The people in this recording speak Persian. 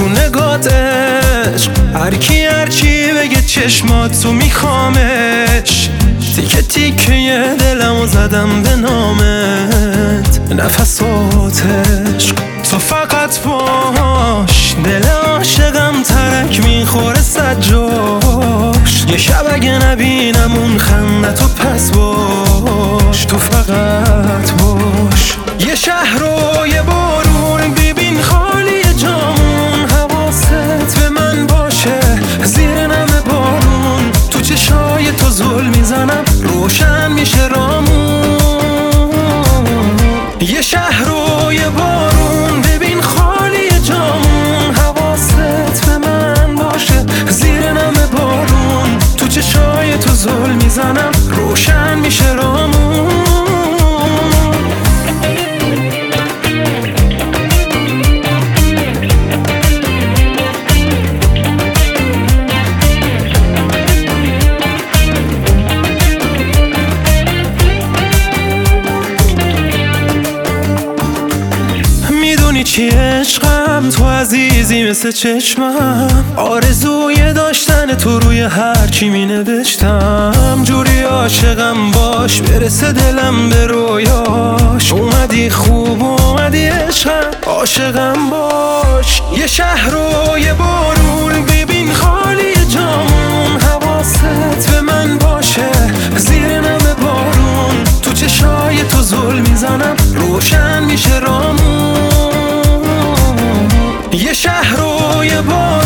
تو نگات عشق، هرکی هرچی بگه چشمات تو میخوامش. تیکه تیکه دلمو زدم به نامت، نفسات عشق تو فقط باش. دل عاشقم ترک میخوره سجاش، یه شب اگه نبینم اون خنده تو پس باش، تو فقط باش. یه شهر و یه بارون ببین خالی جامون، حواست به من باشه زیر نم بارون. تو چشای تو زل میزنم روشن میشه رامون. یه شهر و یه بارون ببین خالی جامون، حواست به من باشه زیر نم بارون. تو چشای تو زل میزنم روشن میشه رامون. چی عشقم تو عزیزی مثل چشمم، آرزوی داشتن تو روی هر چی می نوشتم. جوری عاشقم باش برسه دلم به رویاش، اومدی خوب اومدی عشقم عاشقم باش. یه شهر و یه بارون ببین خالی جامون، حواست به من باشه زیر نم بارون. تو چشای تو زل میزنم روشن میشه رامون. یه شهر و یه بار